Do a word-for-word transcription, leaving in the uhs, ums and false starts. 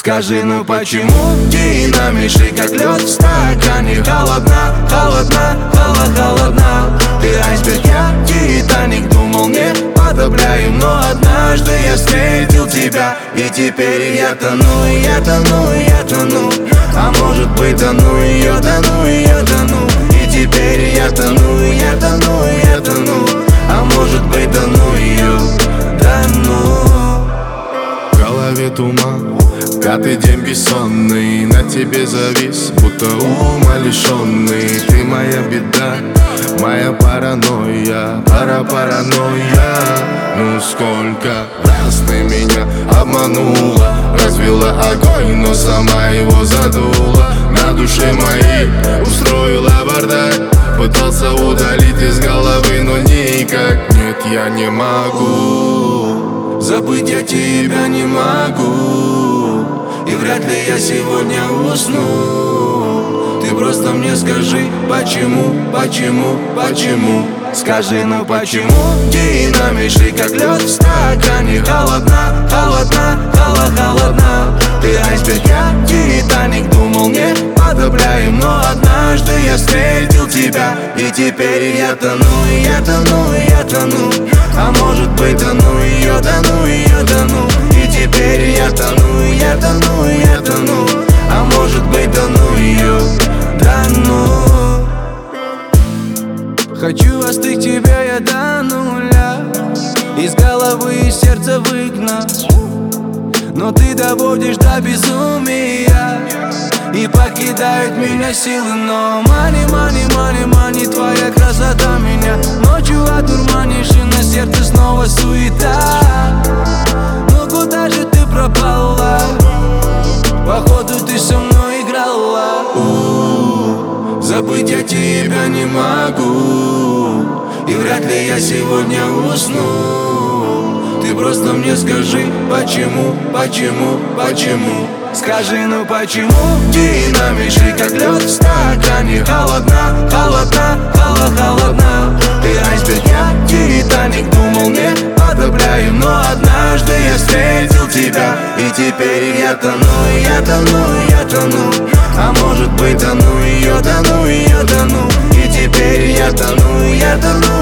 Скажи, ну почему динамишь как лед в стакане? Холодна, холодна, холо, холодна. Ты айсберг, я Титаник. Думал, не подобряю, но однажды я встретил тебя. И теперь я тону, и я тону, и я тону. А может быть, тону ее, тону ее, тону. И теперь я тону, и я тону, и я тону. А может быть, тону ее, тону. В голове туман, пятый день бессонный. На тебе завис, будто ума лишенный. Ты моя беда, моя паранойя, пара паранойя. Ну сколько раз ты меня обманула, развела огонь, но сама его задула. На душе моей устроила бардак, пытался удалить из головы, но никак. Нет, я не могу, забыть я тебя не могу, и вряд ли я сегодня усну. Ты просто мне скажи, почему, почему, почему. Скажи, ну почему динамишь как лед в стакане? Холодна, холодна, холо, холодна. Ты айсберг, я Титаник. Думал, не подобряем, но однажды я встретил тебя. И теперь я тону, и я тону, и я тону. А может быть, тону ее, тону ее, тону. И теперь я тону, и я тону, и я тону. А может быть, тону ее, тону. Хочу остыть тебя я до нуля, из головы и сердца выгнать. Но ты доводишь до безумия и покидают меня силы. Но мани, мани, мани, мани, твоя красота меня ночью одурманишь, и на сердце снова суета. Ну куда же ты пропала? Походу ты со мной играла. У-у-у, забыть я тебя не могу, и вряд ли я сегодня усну. Ты просто мне скажи, почему, почему, почему. Скажи, ну почему динамишь как лед в стакане? Холодна, холодна, холо, холодна. Ты айсберг, я Титаник. Думал, не подобряем, но однажды я встретил тебя. И теперь я тону, и я тону, и я тону. А может быть, тону ее, тону ее, тону. И теперь я тону, и я тону.